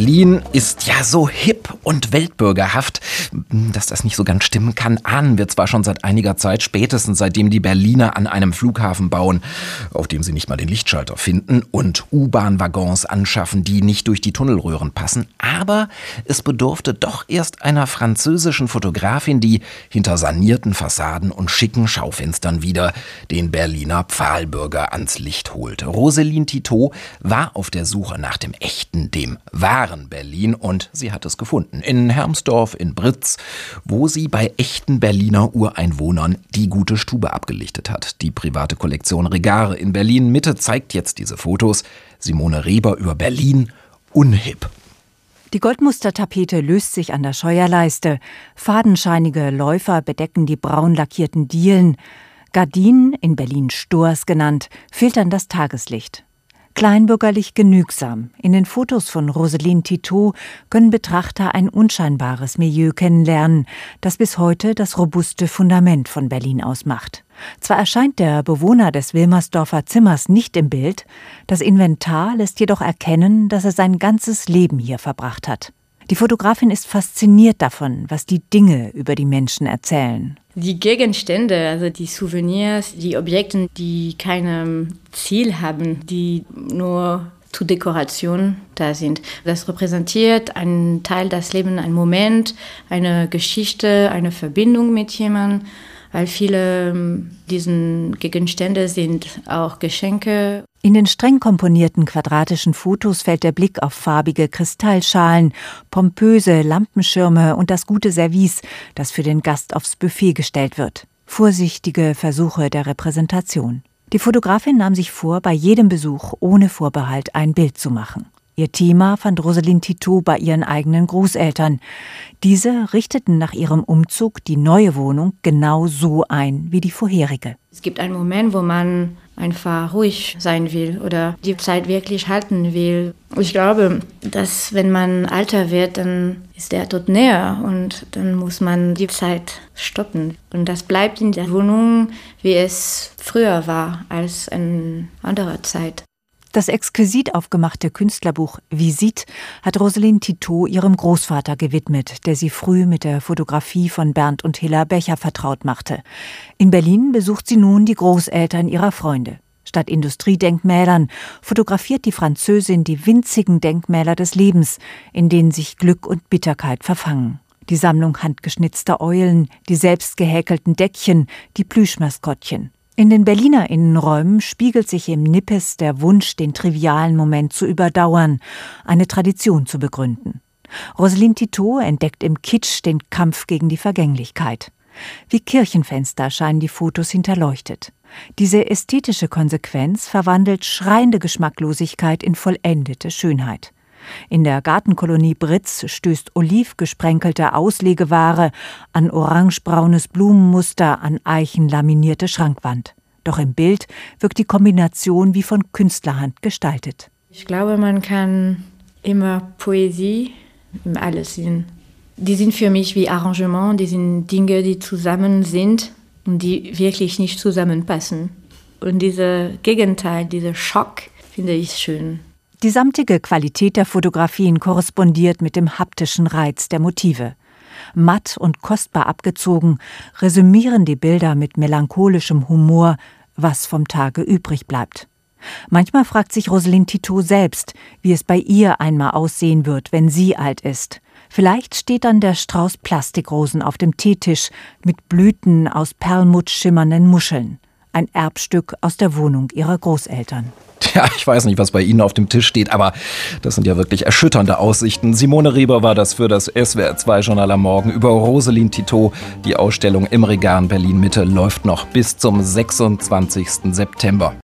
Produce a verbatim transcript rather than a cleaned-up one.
Berlin ist ja so hip und weltbürgerhaft. Dass das nicht so ganz stimmen kann, ahnen wir zwar schon seit einiger Zeit, spätestens seitdem die Berliner an einem Flughafen bauen, auf dem sie nicht mal den Lichtschalter finden, und U-Bahn-Waggons anschaffen, die nicht durch die Tunnelröhren passen. Aber es bedurfte doch erst einer französischen Fotografin, die hinter sanierten Fassaden und schicken Schaufenstern wieder den Berliner Pfahlbürger ans Licht holte. Roselyne Titaud war auf der Suche nach dem echten, dem wahren Berlin, und sie hat es gefunden. In Hermsdorf, in Britz, wo sie bei echten Berliner Ureinwohnern die gute Stube abgelichtet hat. Die private Kollektion Regard in Berlin-Mitte zeigt jetzt diese Fotos. Simone Reber über Berlin unhip. Die Goldmustertapete löst sich an der Scheuerleiste. Fadenscheinige Läufer bedecken die braun lackierten Dielen. Gardinen, in Berlin Stors genannt, filtern das Tageslicht. Kleinbürgerlich genügsam. In den Fotos von Roselyne Titaud können Betrachter ein unscheinbares Milieu kennenlernen, das bis heute das robuste Fundament von Berlin ausmacht. Zwar erscheint der Bewohner des Wilmersdorfer Zimmers nicht im Bild, das Inventar lässt jedoch erkennen, dass er sein ganzes Leben hier verbracht hat. Die Fotografin ist fasziniert davon, was die Dinge über die Menschen erzählen. Die Gegenstände, also die Souvenirs, die Objekte, die kein Ziel haben, die nur zur Dekoration da sind. Das repräsentiert einen Teil des Lebens, einen Moment, eine Geschichte, eine Verbindung mit jemandem, weil viele dieser Gegenstände sind auch Geschenke. In den streng komponierten quadratischen Fotos fällt der Blick auf farbige Kristallschalen, pompöse Lampenschirme und das gute Service, das für den Gast aufs Buffet gestellt wird. Vorsichtige Versuche der Repräsentation. Die Fotografin nahm sich vor, bei jedem Besuch ohne Vorbehalt ein Bild zu machen. Ihr Thema fand Roselyne Titaud bei ihren eigenen Großeltern. Diese richteten nach ihrem Umzug die neue Wohnung genau so ein wie die vorherige. Es gibt einen Moment, wo man einfach ruhig sein will oder die Zeit wirklich halten will. Ich glaube, dass wenn man älter wird, dann ist der Tod näher und dann muss man die Zeit stoppen. Und das bleibt in der Wohnung, wie es früher war, als in anderer Zeit. Das exquisit aufgemachte Künstlerbuch Visite hat Roselyne Titaud ihrem Großvater gewidmet, der sie früh mit der Fotografie von Bernd und Hilla Becher vertraut machte. In Berlin besucht sie nun die Großeltern ihrer Freunde. Statt Industriedenkmälern fotografiert die Französin die winzigen Denkmäler des Lebens, in denen sich Glück und Bitterkeit verfangen. Die Sammlung handgeschnitzter Eulen, die selbst gehäkelten Deckchen, die Plüschmaskottchen. In den Berliner Innenräumen spiegelt sich im Nippes der Wunsch, den trivialen Moment zu überdauern, eine Tradition zu begründen. Roselyne Titaud entdeckt im Kitsch den Kampf gegen die Vergänglichkeit. Wie Kirchenfenster scheinen die Fotos hinterleuchtet. Diese ästhetische Konsequenz verwandelt schreiende Geschmacklosigkeit in vollendete Schönheit. In der Gartenkolonie Britz stößt olivgesprenkelte Auslegeware an orangebraunes Blumenmuster an eichenlaminierte Schrankwand. Doch im Bild wirkt die Kombination wie von Künstlerhand gestaltet. Ich glaube, man kann immer Poesie in alles sehen. Die sind für mich wie Arrangement, die sind Dinge, die zusammen sind und die wirklich nicht zusammenpassen. Und dieser Gegenteil, dieser Schock, finde ich schön. Die samtige Qualität der Fotografien korrespondiert mit dem haptischen Reiz der Motive. Matt und kostbar abgezogen resümieren die Bilder mit melancholischem Humor, was vom Tage übrig bleibt. Manchmal fragt sich Roselyne Titaud selbst, wie es bei ihr einmal aussehen wird, wenn sie alt ist. Vielleicht steht dann der Strauß Plastikrosen auf dem Teetisch mit Blüten aus Perlmutt schimmernden Muscheln. Ein Erbstück aus der Wohnung ihrer Großeltern. Ja, ich weiß nicht, was bei Ihnen auf dem Tisch steht, aber das sind ja wirklich erschütternde Aussichten. Simone Reber war das für das S W R zwei Journal am Morgen über Roselyne Titaud. Die Ausstellung im Regard Berlin-Mitte läuft noch bis zum sechsundzwanzigsten September.